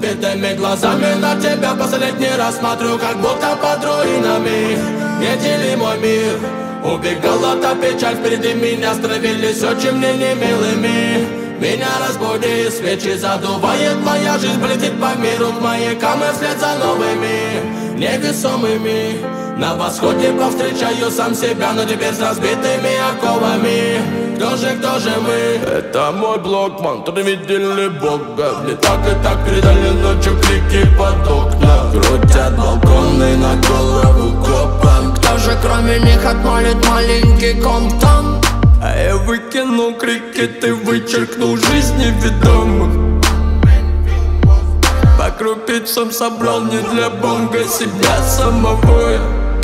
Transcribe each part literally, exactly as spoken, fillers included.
Убитыми глазами на тебя последний раз смотрю, как будто под руинами не дели мой мир. Убегала та печаль впереди меня, становились очень мне немилыми. Меня разбуди, свечи задувает, моя жизнь полетит по миру, к маякам и вслед за новыми невесомыми. На восходе повстречаю сам себя, но теперь с разбитыми оковами. Кто же, кто же мы? Это мой блог, мантры видели Бога. Мне так и так передали ночью крики под окна. Крутят балконы на голову копам. Кто же кроме них отмолит маленький Комптон? А я выкинул крики, ты вычеркнул жизни ведомых. По крупицам собрал не для бонга себя самого.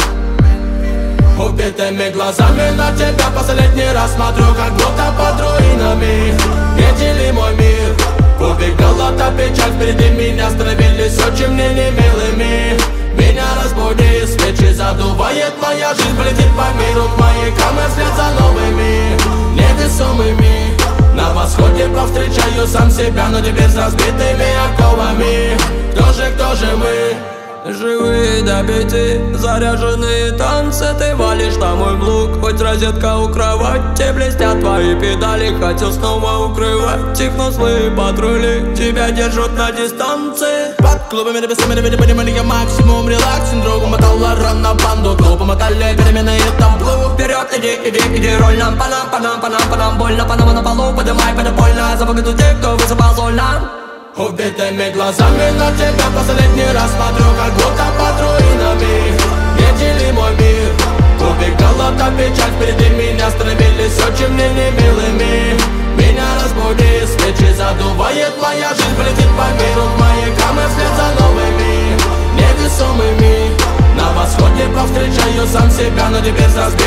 Убитыми глазами на тебя последний раз смотрю, как будто под руинами не дели мой мир. Убегала та печаль впереди меня, становились очень мне немилыми. Меня разбуди, свечи задувает, моя жизнь полетит по миру, к маякам и вслед за новыми невесомыми. На восходе повстречаю сам себя, но теперь с разбитыми оковами. Кто же, кто же мы? Живые до пяти, заряженные танцы. Ты валишь на мой блок, хоть розетка у кровати. Блестят твои педали, хотел снова укрывать их, но злые патрули тебя держат на дистанции. Под клубами написами не понимали я максимум релаксин. Другу мотала ран на банду, глупо мотали перемены и там плыву. Вперед, иди, иди, иди, роль нам, по нам, по нам, по нам, по нам. Больно, по нам на полу, подымай, подопольно. За погоду тех, кто высыпал соль нам. Убитыми глазами на тебя последний раз смотрю, как будто под руинами не дели мой мир. Убегала та печаль впереди меня, становились очень мне немилыми. Меня разбуди, свечи задувает, моя жизнь полетит по миру, к маякам и вслед за новыми невесомыми. На восходе повстречаю сам себя, но теперь с разбитыми